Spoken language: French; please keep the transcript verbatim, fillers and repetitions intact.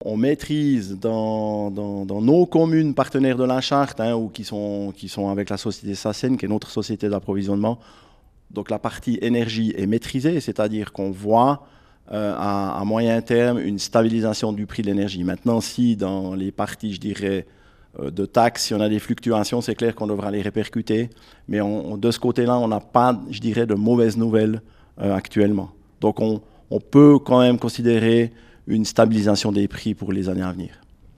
On maîtrise dans, dans, dans nos communes partenaires de la charte, hein, ou qui sont, qui sont avec la société SACEN, qui est notre société d'approvisionnement. Donc la partie énergie est maîtrisée, c'est-à-dire qu'on voit euh, à, à moyen terme une stabilisation du prix de l'énergie. Maintenant, si dans les parties, je dirais, euh, de taxes, si on a des fluctuations, c'est clair qu'on devra les répercuter. Mais on, on, de ce côté-là, on n'a pas, je dirais, de mauvaises nouvelles euh, actuellement. Donc on, on peut quand même considérer une stabilisation des prix pour les années à venir.